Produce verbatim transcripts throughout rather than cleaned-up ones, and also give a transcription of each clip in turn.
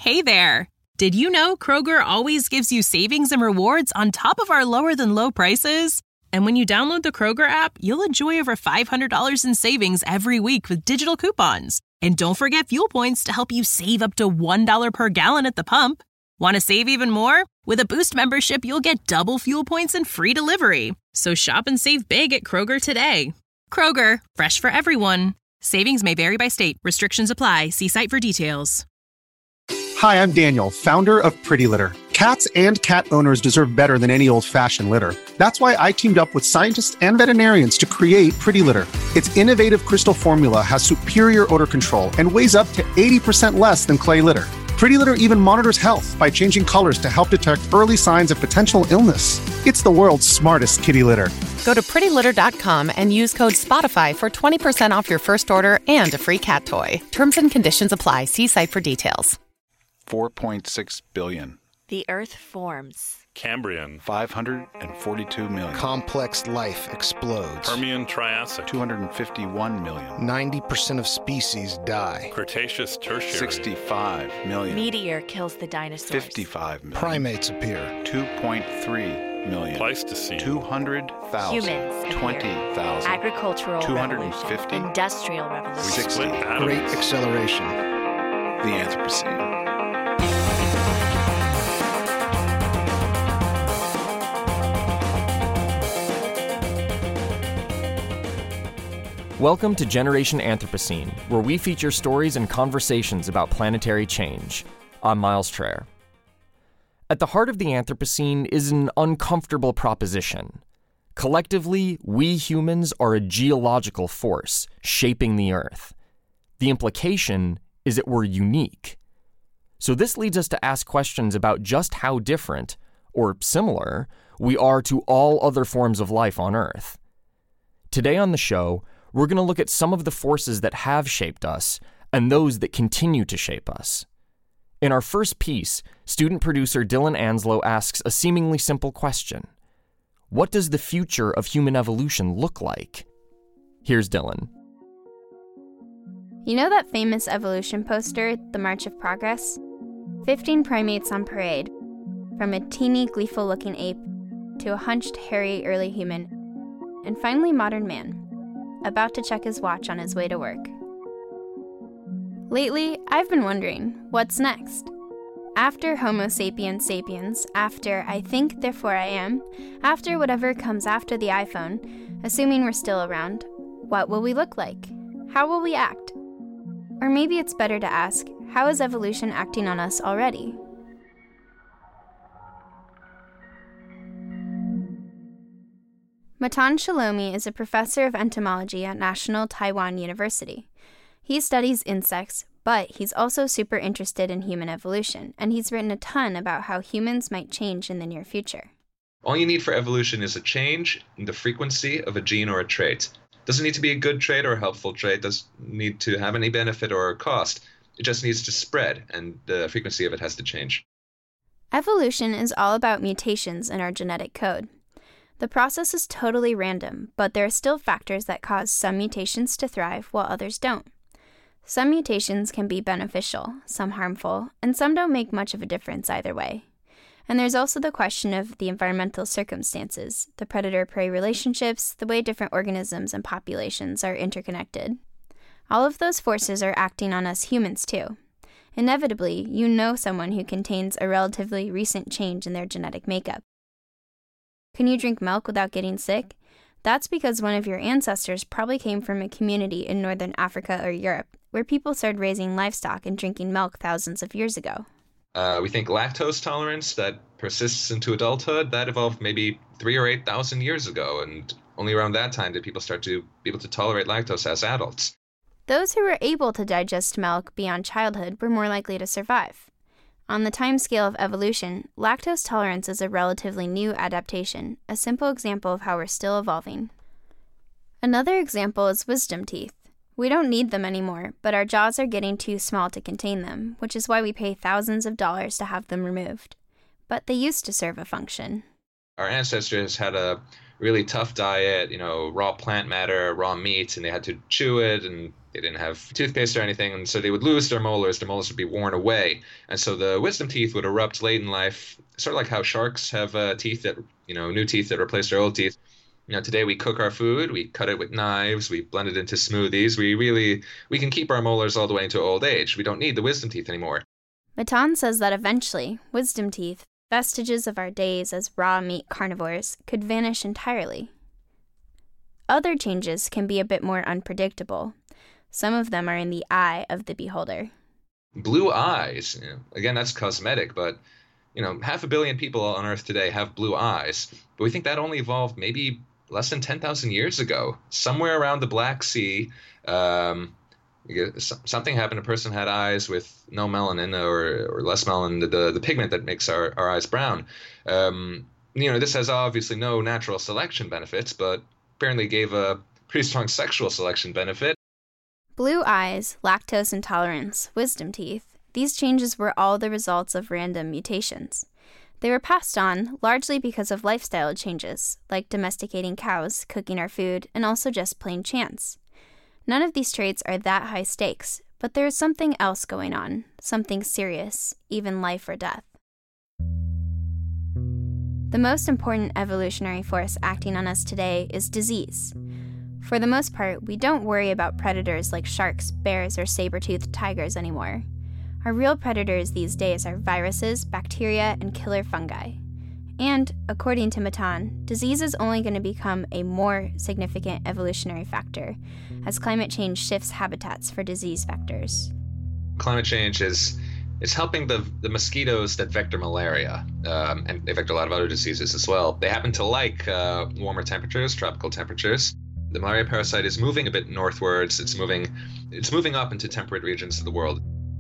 Hey there! Did you know Kroger always gives you savings and rewards on top of our lower-than-low prices? And when you download the Kroger app, you'll enjoy over five hundred dollars in savings every week with digital coupons. And don't forget fuel points to help you save up to one dollar per gallon at the pump. Want to save even more? With a Boost membership, you'll get double fuel points and free delivery. So shop and save big at Kroger today. Kroger, fresh for everyone. Savings may vary by state. Restrictions apply. See site for details. Hi, I'm Daniel, founder of Pretty Litter. Cats and cat owners deserve better than any old-fashioned litter. That's why I teamed up with scientists and veterinarians to create Pretty Litter. Its innovative crystal formula has superior odor control and weighs up to eighty percent less than clay litter. Pretty Litter even monitors health by changing colors to help detect early signs of potential illness. It's the world's smartest kitty litter. Go to pretty litter dot com and use code SPOTIFY for twenty percent off your first order and a free cat toy. Terms and conditions apply. See site for details. four point six billion. The Earth forms. Cambrian. five hundred forty-two million. Complex life explodes. Permian Triassic. two hundred fifty-one million. ninety percent of species die. Cretaceous Tertiary. sixty-five million. Meteor kills the dinosaurs. fifty-five million. Primates appear. two point three million. Pleistocene. two hundred thousand. Humans. twenty thousand. Agricultural two hundred revolution. fifty. Industrial revolution. We sixty. split atoms. Great acceleration. The Anthropocene. Welcome to Generation Anthropocene, where we feature stories and conversations about planetary change. I'm Miles Traer. At the heart of the Anthropocene is an uncomfortable proposition. Collectively, we humans are a geological force shaping the Earth. The implication is that we're unique. So this leads us to ask questions about just how different, or similar, we are to all other forms of life on Earth. Today on the show, we're going to look at some of the forces that have shaped us and those that continue to shape us. In our first piece, student producer Dylan Anslow asks a seemingly simple question. What does the future of human evolution look like? Here's Dylan. You know that famous evolution poster, The March of Progress? Fifteen primates on parade, from a teeny, gleeful-looking ape to a hunched, hairy early human, and finally modern man, about to check his watch on his way to work. Lately, I've been wondering, what's next? After Homo sapiens sapiens, after I think, therefore I am, after whatever comes after the iPhone, assuming we're still around, what will we look like? How will we act? Or maybe it's better to ask, how is evolution acting on us already? Matan Shalomi is a professor of entomology at National Taiwan University. He studies insects, but he's also super interested in human evolution, and he's written a ton about how humans might change in the near future. All you need for evolution is a change in the frequency of a gene or a trait. It doesn't need to be a good trait or a helpful trait. It doesn't need to have any benefit or cost. It just needs to spread, and the frequency of it has to change. Evolution is all about mutations in our genetic code. The process is totally random, but there are still factors that cause some mutations to thrive while others don't. Some mutations can be beneficial, some harmful, and some don't make much of a difference either way. And there's also the question of the environmental circumstances, the predator-prey relationships, the way different organisms and populations are interconnected. All of those forces are acting on us humans too. Inevitably, you know someone who contains a relatively recent change in their genetic makeup. Can you drink milk without getting sick? That's because one of your ancestors probably came from a community in northern Africa or Europe, where people started raising livestock and drinking milk thousands of years ago. Uh, we think lactose tolerance that persists into adulthood, that evolved maybe three or eight thousand years ago, and only around that time did people start to be able to tolerate lactose as adults. Those who were able to digest milk beyond childhood were more likely to survive. On the timescale of evolution, lactose tolerance is a relatively new adaptation, a simple example of how we're still evolving. Another example is wisdom teeth. We don't need them anymore, but our jaws are getting too small to contain them, which is why we pay thousands of dollars to have them removed. But they used to serve a function. Our ancestors had a really tough diet, you know, raw plant matter, raw meat, and they had to chew it and They didn't have toothpaste or anything, and so they would lose their molars. Their molars would be worn away. And so the wisdom teeth would erupt late in life, sort of like how sharks have uh, teeth that, you know, new teeth that replace their old teeth. You know, today we cook our food, we cut it with knives, we blend it into smoothies. We really, we can keep our molars all the way into old age. We don't need the wisdom teeth anymore. Matan says that eventually, wisdom teeth, vestiges of our days as raw meat carnivores, could vanish entirely. Other changes can be a bit more unpredictable. Some of them are in the eye of the beholder. Blue eyes, you know, again, that's cosmetic, but you know, half a billion people on Earth today have blue eyes. But we think that only evolved maybe less than ten thousand years ago, somewhere around the Black Sea. Um, something happened. A person had eyes with no melanin or, or less melanin, the, the, the pigment that makes our, our eyes brown. Um, you know, this has obviously no natural selection benefits, but apparently gave a pretty strong sexual selection benefit. Blue eyes, lactose intolerance, wisdom teeth, these changes were all the results of random mutations. They were passed on largely because of lifestyle changes, like domesticating cows, cooking our food, and also just plain chance. None of these traits are that high stakes, but there is something else going on, something serious, even life or death. The most important evolutionary force acting on us today is disease. For the most part, we don't worry about predators like sharks, bears, or saber-toothed tigers anymore. Our real predators these days are viruses, bacteria, and killer fungi. And, according to Matan, disease is only going to become a more significant evolutionary factor as climate change shifts habitats for disease vectors. Climate change is is helping the, the mosquitoes that vector malaria, um, and they vector a lot of other diseases as well. They happen to like uh, warmer temperatures, tropical temperatures. The malaria parasite is moving a bit northwards. It's moving, it's moving up into temperate regions of the world.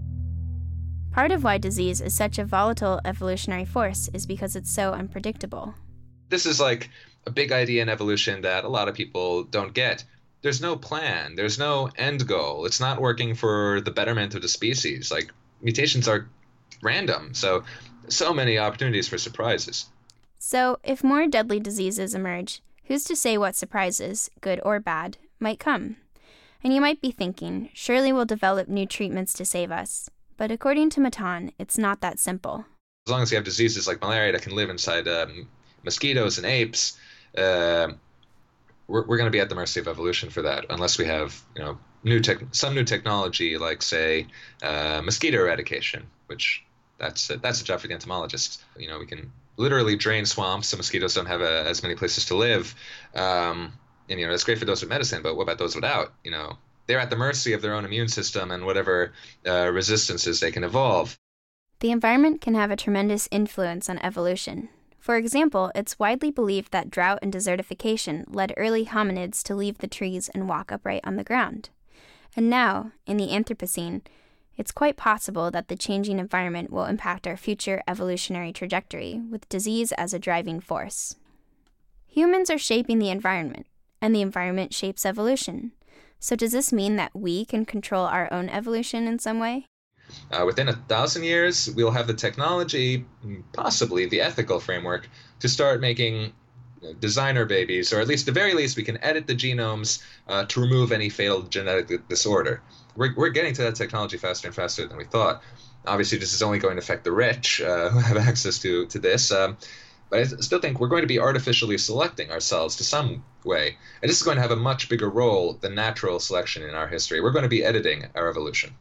Part of why disease is such a volatile evolutionary force is because it's so unpredictable. This is like a big idea in evolution that a lot of people don't get. There's no plan. There's no end goal. It's not working for the betterment of the species. Like, mutations are random, so so many opportunities for surprises. So, if more deadly diseases emerge, who's to say what surprises, good or bad, might come? And you might be thinking, surely we'll develop new treatments to save us. But according to Matan, it's not that simple. As long as you have diseases like malaria that can live inside um, mosquitoes and apes, uh, we're, we're going to be at the mercy of evolution for that, unless we have, you know, new tech, some new technology like, say, uh, mosquito eradication, which that's a, that's a job for the entomologists. You know, we can literally drain swamps so mosquitoes don't have a, as many places to live. Um, and, you know, that's great for those with medicine, but what about those without? You know, they're at the mercy of their own immune system and whatever uh, resistances they can evolve. The environment can have a tremendous influence on evolution. For example, it's widely believed that drought and desertification led early hominids to leave the trees and walk upright on the ground. And now, in the Anthropocene, it's quite possible that the changing environment will impact our future evolutionary trajectory, with disease as a driving force. Humans are shaping the environment, and the environment shapes evolution. So does this mean that we can control our own evolution in some way? Uh, within a thousand years, we'll have the technology, possibly the ethical framework, to start making designer babies, or at least, at the very least, we can edit the genomes uh, to remove any fatal genetic disorder. We're, we're getting to that technology faster and faster than we thought. Obviously, this is only going to affect the rich uh, who have access to, to this. Um, But I still think we're going to be artificially selecting ourselves to some way. And this is going to have a much bigger role than natural selection in our history. We're going to be editing our evolution.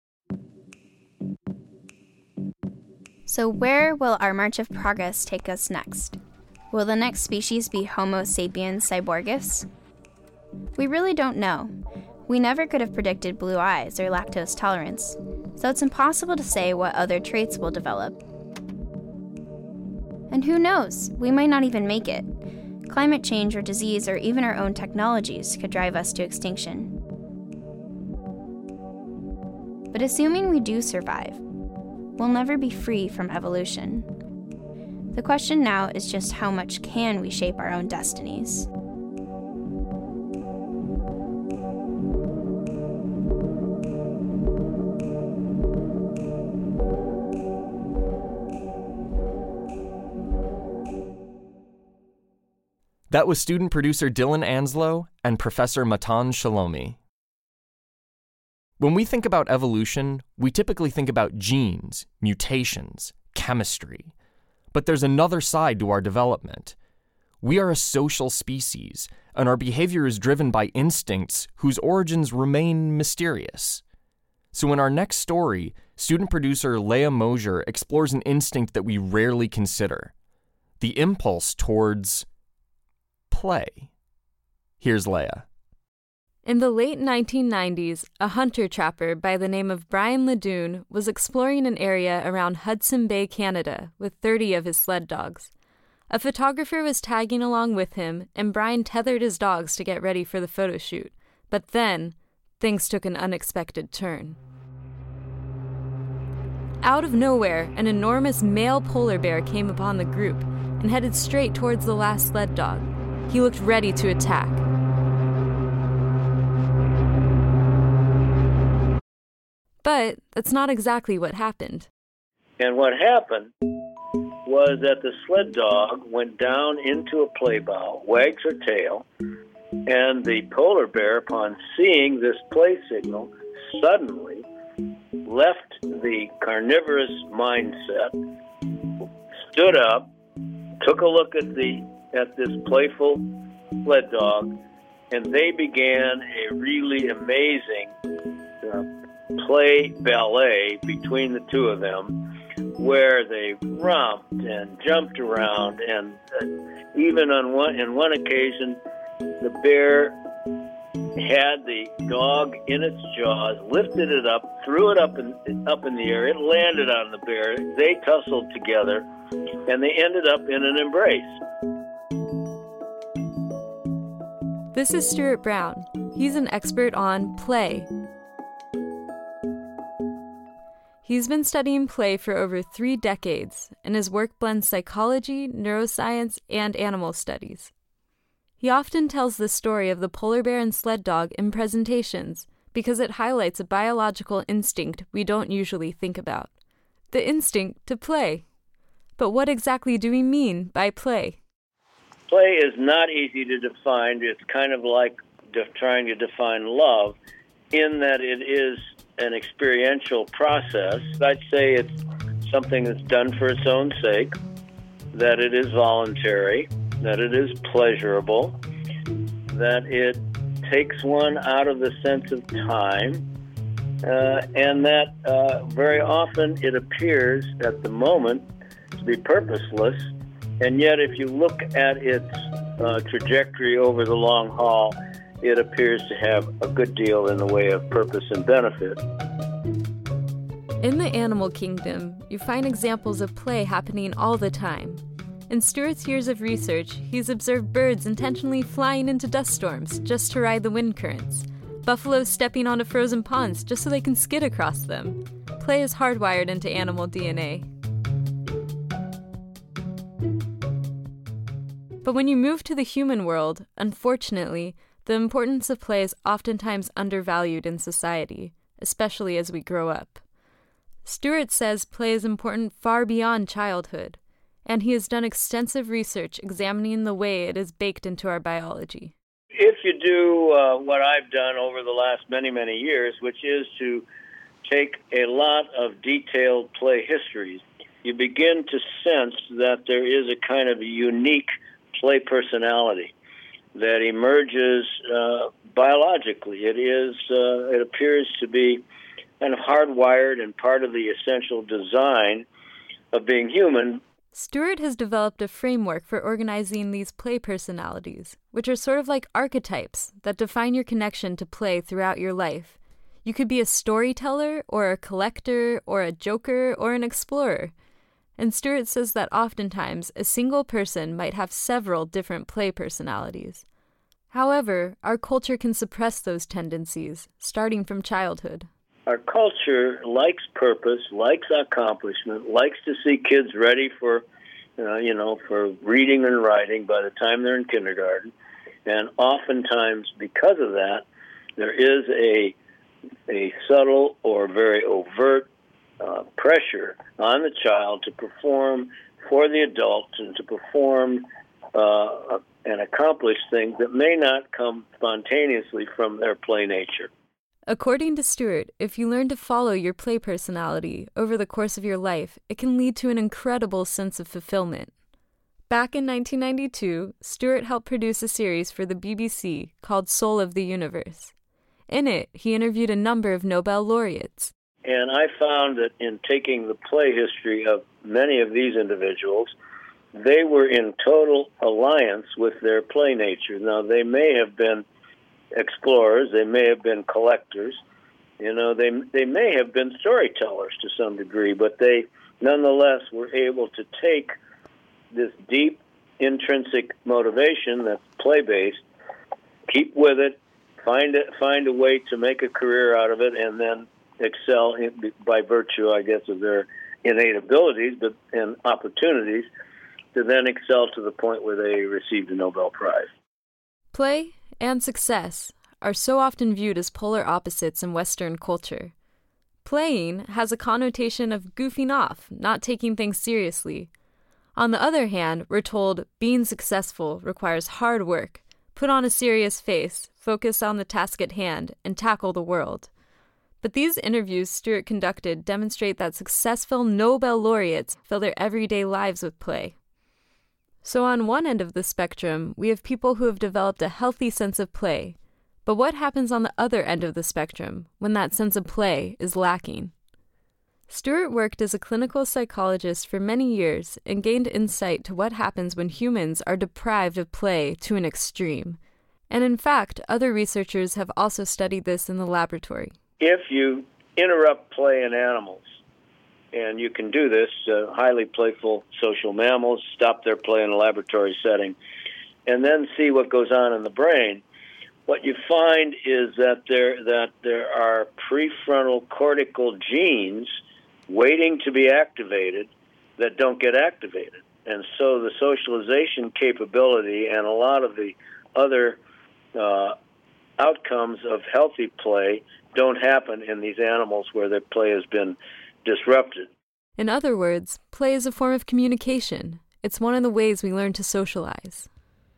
So where will our march of progress take us next? Will the next species be Homo sapiens cyborgus? We really don't know. We never could have predicted blue eyes or lactose tolerance, so it's impossible to say what other traits will develop. And who knows, we might not even make it. Climate change or disease or even our own technologies could drive us to extinction. But assuming we do survive, we'll never be free from evolution. The question now is just how much can we shape our own destinies? That was student producer Dylan Anslow and Professor Matan Shalomi. When we think about evolution, we typically think about genes, mutations, chemistry. But there's another side to our development. We are a social species, and our behavior is driven by instincts whose origins remain mysterious. So in our next story, student producer Leah Mosier explores an instinct that we rarely consider: the impulse towards play. Here's Leah. In the late nineteen nineties, a hunter-trapper by the name of Brian Ledoux was exploring an area around Hudson Bay, Canada, with thirty of his sled dogs. A photographer was tagging along with him, and Brian tethered his dogs to get ready for the photo shoot. But then, things took an unexpected turn. Out of nowhere, an enormous male polar bear came upon the group and headed straight towards the last sled dog. He looked ready to attack. But that's not exactly what happened. And what happened was that the sled dog went down into a play bow, wagged her tail, and the polar bear, upon seeing this play signal, suddenly left the carnivorous mindset, stood up, took a look at the at this playful sled dog, and they began a really amazing uh, play ballet between the two of them, where they romped and jumped around, and uh, even on one in one occasion, the bear had the dog in its jaws, lifted it up, threw it up in up in the air. It landed on the bear. They tussled together, and they ended up in an embrace. This is Stuart Brown. He's an expert on play. He's been studying play for over three decades, and his work blends psychology, neuroscience, and animal studies. He often tells the story of the polar bear and sled dog in presentations because it highlights a biological instinct we don't usually think about: the instinct to play. But what exactly do we mean by play? Play is not easy to define. It's kind of like de- trying to define love, in that it is an experiential process. I'd say it's something that's done for its own sake, that it is voluntary, that it is pleasurable, that it takes one out of the sense of time, uh, and that uh, very often it appears at the moment to be purposeless, and yet if you look at its uh, trajectory over the long haul, it appears to have a good deal in the way of purpose and benefit. In the animal kingdom, you find examples of play happening all the time. In Stuart's years of research, he's observed birds intentionally flying into dust storms just to ride the wind currents, buffaloes stepping onto frozen ponds just so they can skid across them. Play is hardwired into animal D N A. But when you move to the human world, unfortunately, the importance of play is oftentimes undervalued in society, especially as we grow up. Stuart says play is important far beyond childhood, and he has done extensive research examining the way it is baked into our biology. If you do uh, what I've done over the last many, many years, which is to take a lot of detailed play histories, you begin to sense that there is a kind of a unique play personality that emerges uh, biologically. It is. Uh, it appears to be kind of hardwired and part of the essential design of being human. Stuart has developed a framework for organizing these play personalities, which are sort of like archetypes that define your connection to play throughout your life. You could be a storyteller, or a collector, or a joker, or an explorer. And Stuart says that oftentimes a single person might have several different play personalities. However, our culture can suppress those tendencies, starting from childhood. Our culture likes purpose, likes accomplishment, likes to see kids ready for, uh, you know, for reading and writing by the time they're in kindergarten. And oftentimes, because of that, there is a a subtle or very overt uh, pressure on the child to perform for the adult and to perform uh, and accomplish things that may not come spontaneously from their play nature. According to Stewart, if you learn to follow your play personality over the course of your life, it can lead to an incredible sense of fulfillment. Back in nineteen ninety-two, Stewart helped produce a series for the B B C called Soul of the Universe. In it, he interviewed a number of Nobel laureates. And I found that in taking the play history of many of these individuals, they were in total alliance with their play nature. Now, they may have been explorers, they may have been collectors, you know, they they may have been storytellers to some degree, but they nonetheless were able to take this deep intrinsic motivation that's play-based, keep with it, find it, find a way to make a career out of it, and then excel in, by virtue, I guess, of their innate abilities but and opportunities to then excel to the point where they received a Nobel Prize. Play and success are so often viewed as polar opposites in Western culture. Playing has a connotation of goofing off, not taking things seriously. On the other hand, we're told being successful requires hard work, put on a serious face, focus on the task at hand, and tackle the world. But these interviews Stewart conducted demonstrate that successful Nobel laureates fill their everyday lives with play. So on one end of the spectrum, we have people who have developed a healthy sense of play. But what happens on the other end of the spectrum when that sense of play is lacking? Stewart worked as a clinical psychologist for many years and gained insight to what happens when humans are deprived of play to an extreme. And in fact, other researchers have also studied this in the laboratory. If you interrupt play in animals, and you can do this, uh, highly playful social mammals stop their play in a laboratory setting, and then see what goes on in the brain, what you find is that there that there are prefrontal cortical genes waiting to be activated that don't get activated. And so the socialization capability and a lot of the other uh, outcomes of healthy play don't happen in these animals where their play has been disrupted. In other words, play is a form of communication. It's one of the ways we learn to socialize.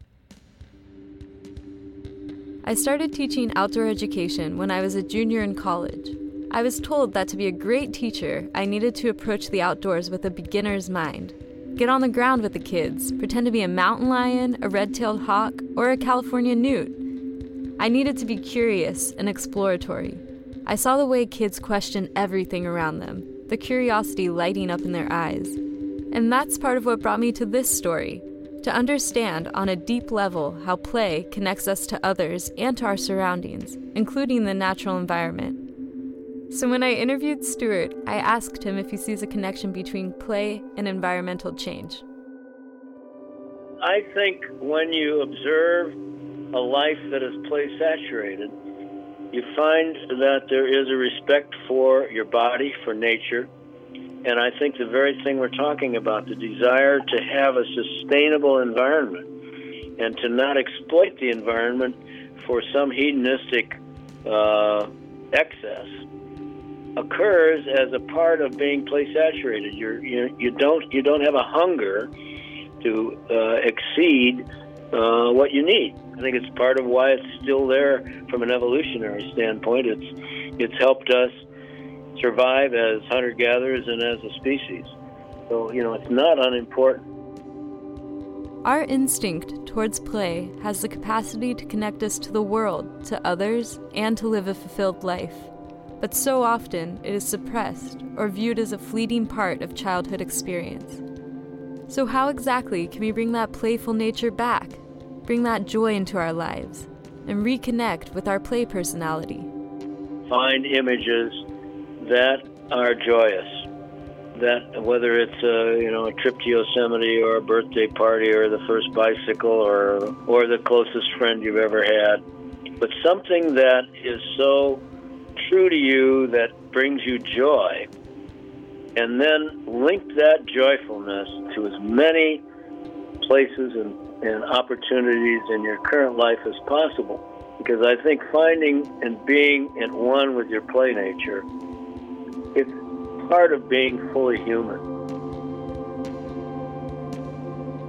I started teaching outdoor education when I was a junior in college. I was told that to be a great teacher, I needed to approach the outdoors with a beginner's mind. Get on the ground with the kids, pretend to be a mountain lion, a red-tailed hawk, or a California newt. I needed to be curious and exploratory. I saw the way kids question everything around them, the curiosity lighting up in their eyes. And that's part of what brought me to this story, to understand on a deep level how play connects us to others and to our surroundings, including the natural environment. So when I interviewed Stewart, I asked him if he sees a connection between play and environmental change. I think when you observe a life that is play-saturated, you find that there is a respect for your body, for nature, and I think the very thing we're talking about, the desire to have a sustainable environment and to not exploit the environment for some hedonistic uh, excess, occurs as a part of being play-saturated. You're, you you don't you don't have a hunger to uh, exceed uh, what you need. I think it's part of why it's still there from an evolutionary standpoint. It's it's helped us survive as hunter-gatherers and as a species. So, you know, it's not unimportant. Our instinct towards play has the capacity to connect us to the world, to others, and to live a fulfilled life. But so often it is suppressed or viewed as a fleeting part of childhood experience. So how exactly can we bring that playful nature back, bring that joy into our lives, and reconnect with our play personality? Find images that are joyous, that whether it's a, you know, a trip to Yosemite or a birthday party or the first bicycle or or the closest friend you've ever had, but something that is so true to you that brings you joy, and then link that joyfulness to as many places and, and opportunities in your current life as possible. Because I think finding and being at one with your play nature, it's part of being fully human.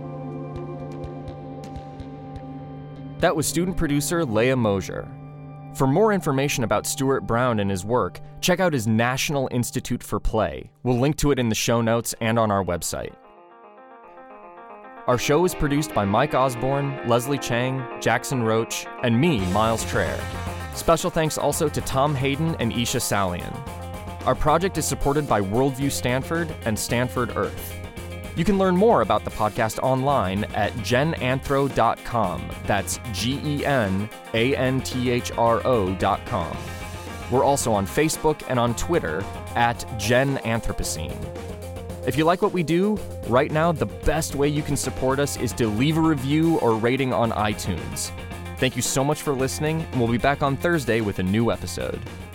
That was student producer Leah Mosier. For more information about Stuart Brown and his work, check out his National Institute for Play. We'll link to it in the show notes and on our website. Our show is produced by Mike Osborne, Leslie Chang, Jackson Roach, and me, Miles Traer. Special thanks also to Tom Hayden and Isha Salian. Our project is supported by Worldview Stanford and Stanford Earth. You can learn more about the podcast online at genanthro dot com. That's G E N A N T H R O dot com. We're also on Facebook and on Twitter at GenAnthropocene. If you like what we do, right now the best way you can support us is to leave a review or rating on iTunes. Thank you so much for listening, and we'll be back on Thursday with a new episode.